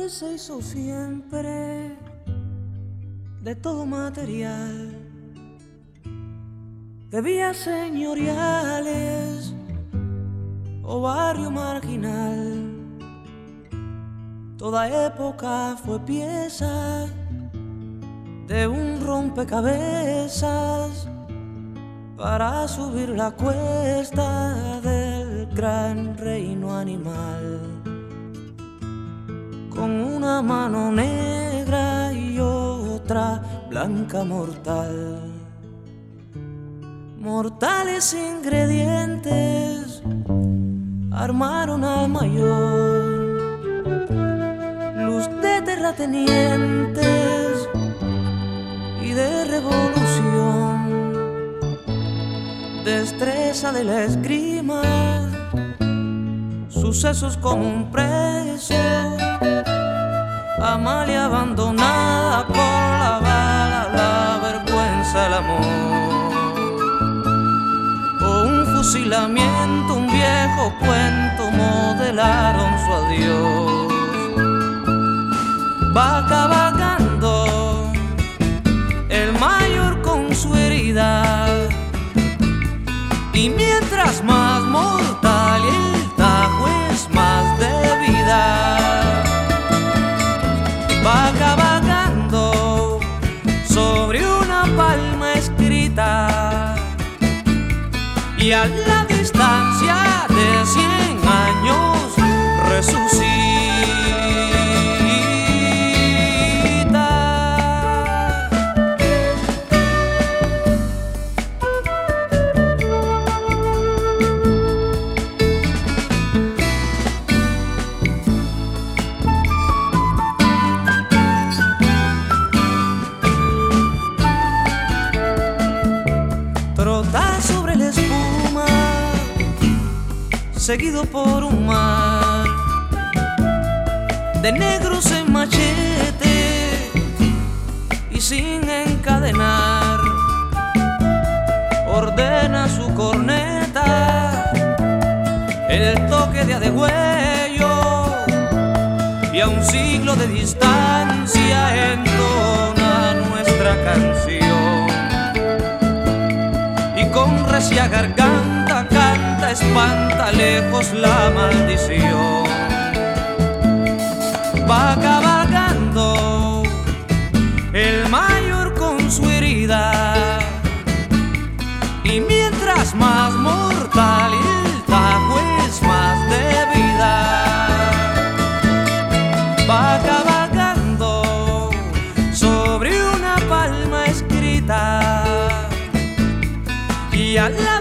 se hizo siempre de todo material, de vías señoriales o barrio marginal. Toda época fue pieza de un rompecabezas para subir la cuesta del gran reino animal. Con una mano negra y otra blanca mortal. Mortales ingredientes armaron al mayor. Luz de terratenientes y de revolución. Destreza de la esgrima, sucesos como un preso. Amalia abandonada por la bala, la vergüenza, el amor. O un fusilamiento, un viejo cuento modelaron su adiós. Va cabalgando el mayor con su herida, y mientras más mortal el tajo es más de vida. Va cabalgando sobre una palma escrita, y a la distancia de 100 años resucita. Trota sobre la espuma, seguido por un mar de negros en machete y sin encadenar. Ordena su corneta el toque de adegüello, y a un siglo de distancia entona nuestra canción. Con recia garganta canta, espanta lejos la maldición. Va cabalgando el mayor con su herida, y mientras más mortal el tajo es más de vida. Va cabalgando sobre una palma escrita, y a la